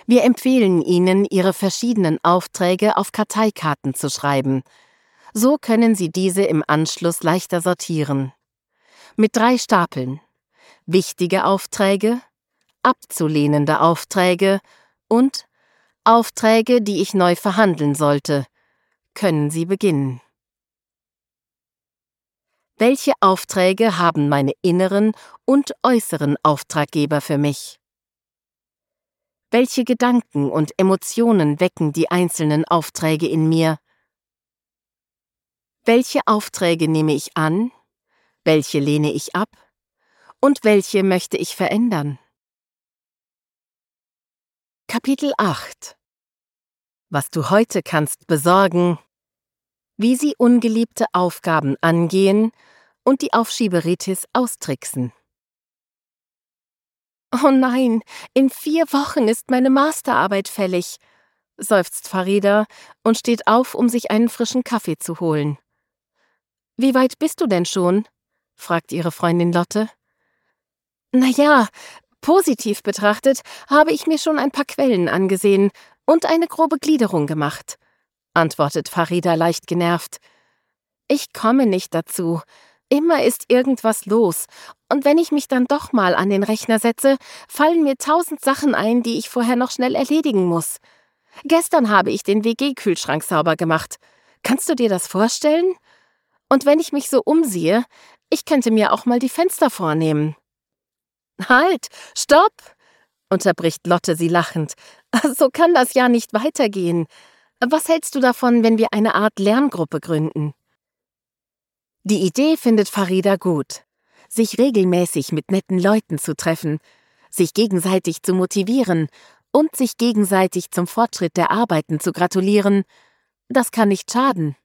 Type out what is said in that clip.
Wir empfehlen Ihnen, Ihre verschiedenen Aufträge auf Karteikarten zu schreiben. So können Sie diese im Anschluss leichter sortieren. Mit 3 Stapeln: wichtige Aufträge, abzulehnende Aufträge und Aufträge, die ich neu verhandeln sollte. Können Sie beginnen. Welche Aufträge haben meine inneren und äußeren Auftraggeber für mich? Welche Gedanken und Emotionen wecken die einzelnen Aufträge in mir? Welche Aufträge nehme ich an? Welche lehne ich ab? Und welche möchte ich verändern? Kapitel 8: Was du heute kannst besorgen, wie Sie ungeliebte Aufgaben angehen und die Aufschieberitis austricksen. »Oh nein, in 4 Wochen ist meine Masterarbeit fällig«, seufzt Farida und steht auf, um sich einen frischen Kaffee zu holen. »Wie weit bist du denn schon?« fragt ihre Freundin Lotte. »Na ja, positiv betrachtet habe ich mir schon ein paar Quellen angesehen und eine grobe Gliederung gemacht«, antwortet Farida leicht genervt. »Ich komme nicht dazu. Immer ist irgendwas los, und wenn ich mich dann doch mal an den Rechner setze, fallen mir 1000 Sachen ein, die ich vorher noch schnell erledigen muss. Gestern habe ich den WG-Kühlschrank sauber gemacht. Kannst du dir das vorstellen? Und wenn ich mich so umsehe, ich könnte mir auch mal die Fenster vornehmen.« »Halt, stopp«, unterbricht Lotte sie lachend. »So kann das ja nicht weitergehen. Was hältst du davon, wenn wir eine Art Lerngruppe gründen?« Die Idee findet Farida gut, sich regelmäßig mit netten Leuten zu treffen, sich gegenseitig zu motivieren und sich gegenseitig zum Fortschritt der Arbeiten zu gratulieren. Das kann nicht schaden.